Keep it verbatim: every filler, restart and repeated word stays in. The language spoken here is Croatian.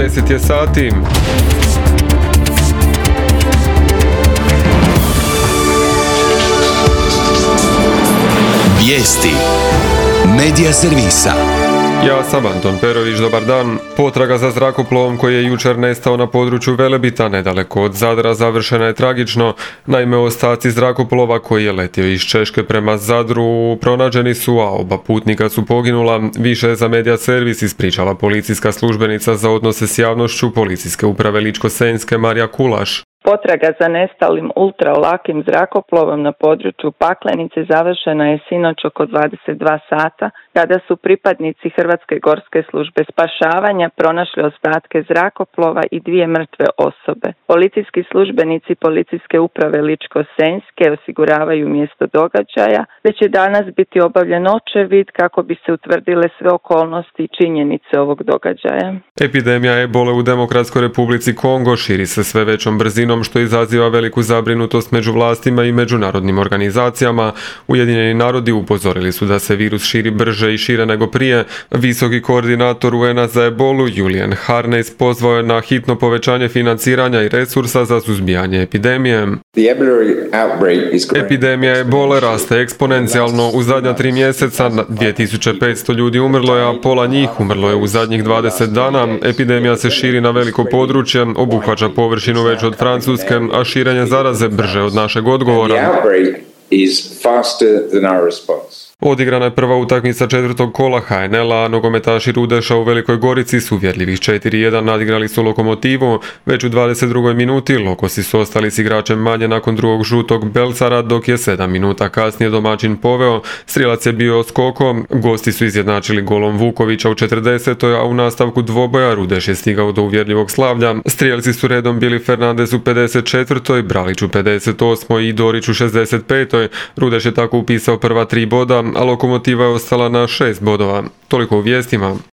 deset je sati. Vijesti Medija servisa. Ja sam Anton Perović, dobar dan. Potraga za zrakoplovom koji je jučer nestao na području Velebita nedaleko od Zadra završena je tragično. Naime, ostaci zrakoplova koji je letio iz Češke prema Zadru pronađeni su, a oba putnika su poginula. Više je za Medija servis ispričala policijska službenica za odnose s javnošću Policijske uprave Ličko-senjske Marija Kulaš. Potraga za nestalim ultralakim zrakoplovom na području Paklenice završena je sinoć oko dvadeset dva sata, kada su pripadnici Hrvatske gorske službe spašavanja pronašli ostatke zrakoplova i dvije mrtve osobe. Policijski službenici Policijske uprave Ličko-senjske osiguravaju mjesto događaja, te će danas biti obavljen očevid kako bi se utvrdile sve okolnosti i činjenice ovog događaja. Epidemija ebole u Demokratskoj Republici Kongo širi se sve većom brzinom, što izaziva veliku zabrinutost među vlastima i međunarodnim organizacijama. Ujedinjeni narodi upozorili su da se virus širi brže i šire nego prije. Visoki koordinator U N A za ebolu Julian Harneis pozvao je na hitno povećanje financiranja i resursa za suzbijanje epidemije. Epidemija ebole raste eksponencijalno. U zadnja tri mjeseca dvije tisuće petsto ljudi umrlo je, a pola njih umrlo je u zadnjih dvadeset dana. Epidemija se širi na veliko područje, obuhvaća površinu veću od Francuske, a širenje zaraze brže od našeg odgovora. Odigrana je prva utakmica četvrtog kola H N L-a, nogometaši Rudeša u Velikoj Gorici su uvjerljivih četiri jedan nadigrali su Lokomotivu. Već u dvadeset drugoj minuti Lokosi su ostali s igračem manje nakon drugog žutog Belcara, dok je sedam minuta kasnije domaćin poveo. Strijelac je bio skokom, gosti su izjednačili golom Vukovića u četrdesetoj, a u nastavku dvoboja Rudeš je stigao do uvjerljivog slavlja. Strijelci su redom bili Fernandez u pedeset četvrtoj, Bralić u pedeset osmoj i Dorić u šezdeset petoj. Rudeš je tako upisao prva tri boda, a Lokomotiva je ostala na šest bodova. Toliko u vijestima.